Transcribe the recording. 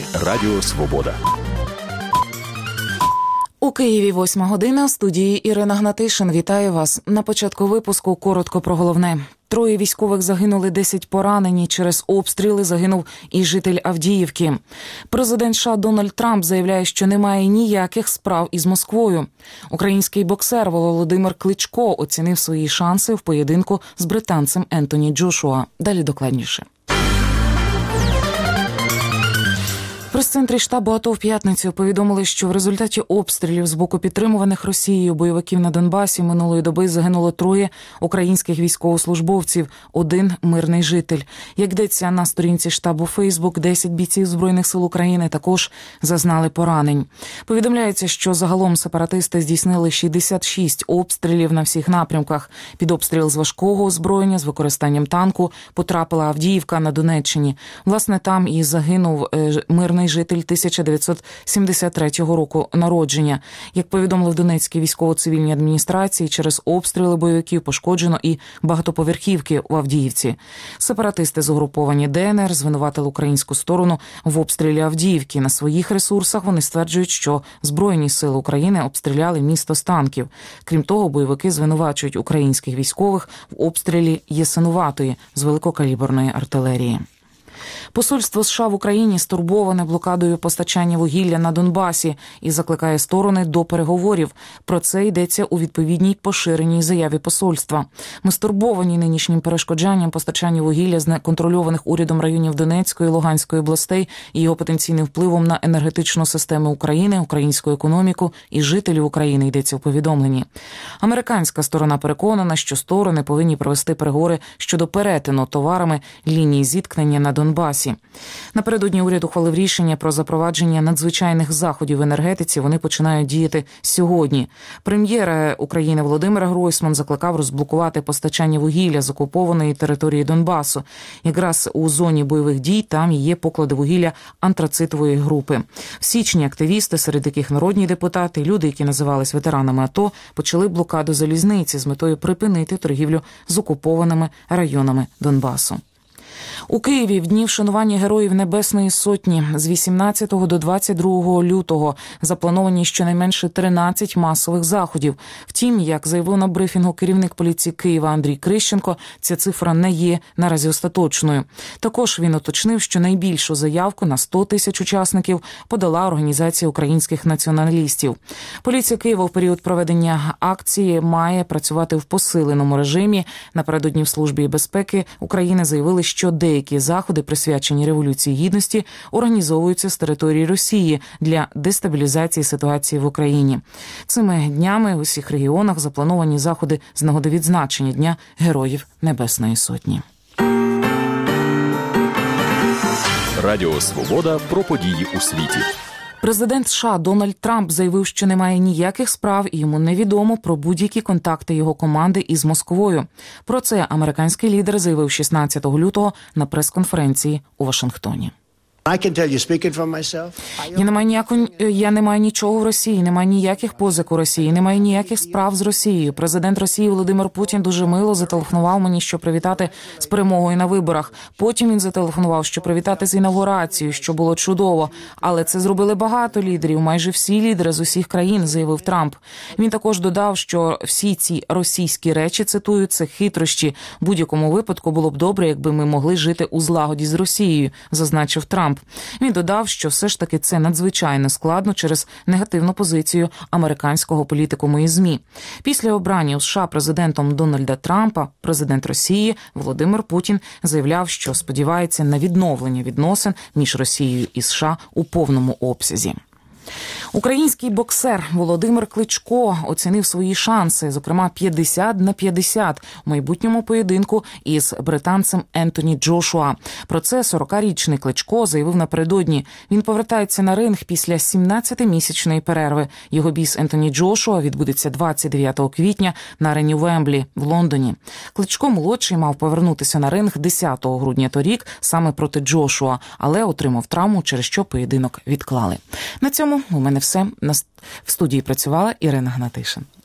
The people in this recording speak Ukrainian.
ефірі Радіо Свобода. У Києві 8 година. В студії Ірина Гнатишин. Вітаю вас. На початку випуску коротко про головне. 3 військових загинули, 10 поранені. Через обстріли загинув і житель Авдіївки. Президент США Дональд Трамп заявляє, що немає ніяких справ із Москвою. Український боксер Володимир Кличко оцінив свої шанси в поєдинку з британцем Ентоні Джошуа. Далі докладніше. В прес-центрі штабу АТО в п'ятницю повідомили, що в результаті обстрілів з боку підтримуваних Росією бойовиків на Донбасі минулої доби загинуло 3 українських військовослужбовців, 1 мирний житель. Як йдеться на сторінці штабу Фейсбук, 10 бійців Збройних сил України також зазнали поранень. Повідомляється, що загалом сепаратисти здійснили 66 обстрілів на всіх напрямках. Під обстріл з важкого озброєння з використанням танку потрапила Авдіївка на Донеччині. Власне, там і загинув мирний житель 1973 року народження. Як повідомили в Донецькій військово-цивільній адміністрації, через обстріли бойовиків пошкоджено і багатоповерхівки у Авдіївці. Сепаратисти з угруповані ДНР звинуватили українську сторону в обстрілі Авдіївки. На своїх ресурсах вони стверджують, що Збройні сили України обстріляли місто з танків. Крім того, бойовики звинувачують українських військових в обстрілі Ясинуватої з великокаліберної артилерії. Посольство США в Україні стурбоване блокадою постачання вугілля на Донбасі і закликає сторони до переговорів. Про це йдеться у відповідній поширеній заяві посольства. Ми стурбовані нинішнім перешкоджанням постачання вугілля з неконтрольованих урядом районів Донецької, Луганської областей і його потенційним впливом на енергетичну систему України, українську економіку і жителів України, йдеться у повідомленні. Американська сторона переконана, що сторони повинні провести переговори щодо перетину товарами лінії зіткнення на Донбасі. Напередодні уряд ухвалив рішення про запровадження надзвичайних заходів в енергетиці. Вони починають діяти сьогодні. Прем'єр України Володимир Гройсман закликав розблокувати постачання вугілля з окупованої території Донбасу. Якраз у зоні бойових дій там і є поклади вугілля антрацитової групи. В січні активісти, серед яких народні депутати, люди, які називались ветеранами АТО, почали блокаду залізниці з метою припинити торгівлю з окупованими районами Донбасу. У Києві в дні вшанування Героїв Небесної Сотні з 18 до 22 лютого заплановані щонайменше 13 масових заходів. Втім, як заявив на брифінгу керівник поліції Києва Андрій Крищенко, ця цифра не є наразі остаточною. Також він уточнив, що найбільшу заявку на 100 тисяч учасників подала Організація українських націоналістів. Поліція Києва в період проведення акції має працювати в посиленому режимі. Напередодні в Службі безпеки України заявили, що деякі заходи, присвячені Революції Гідності, організовуються з території Росії для дестабілізації ситуації в Україні. Цими днями в усіх регіонах заплановані заходи з нагоди відзначення Дня Героїв Небесної Сотні. Радіо Свобода про події у світі. Президент США Дональд Трамп заявив, що немає ніяких справ і йому невідомо про будь-які контакти його команди із Москвою. Про це американський лідер заявив 16 лютого на прес-конференції у Вашингтоні. Я не маю нічого в Росії, немає ніяких позик у Росії, немає ніяких справ з Росією. Президент Росії Володимир Путін дуже мило зателефонував мені, щоб привітати з перемогою на виборах. Потім він зателефонував, щоб привітати з інавгурацією, що було чудово. Але це зробили багато лідерів, майже всі лідери з усіх країн, заявив Трамп. Він також додав, що всі ці російські речі, цитую, це хитрощі. В будь-якому випадку було б добре, якби ми могли жити у злагоді з Росією, зазначив Трамп. Він додав, що все ж таки це надзвичайно складно через негативну позицію американського політикуму і ЗМІ. Після обрання у США президентом Дональда Трампа президент Росії Володимир Путін заявляв, що сподівається на відновлення відносин між Росією і США у повному обсязі. Український боксер Володимир Кличко оцінив свої шанси, зокрема 50-50 у майбутньому поєдинку із британцем Ентоні Джошуа. Про це 40-річний Кличко заявив напередодні. Він повертається на ринг після 17-місячної перерви. Його бій з Ентоні Джошуа відбудеться 29 квітня на арені Вемблі в Лондоні. Кличко-молодший мав повернутися на ринг 10 грудня торік саме проти Джошуа, але отримав травму, через що поєдинок відклали. На цьому у мене все. В студії працювала Ірина Гнатишин.